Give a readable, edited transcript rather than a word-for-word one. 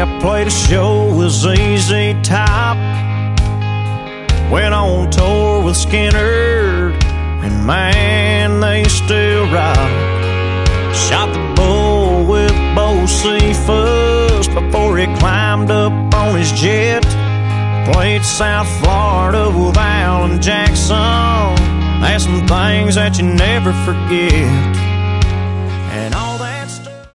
I played a show with ZZ Top. Went on tour with Skinner, and man, they still rock. Shot the bull with Bo Cephas before he climbed up on his jet. Played South Florida with Alan Jackson. That's some things that you never forget.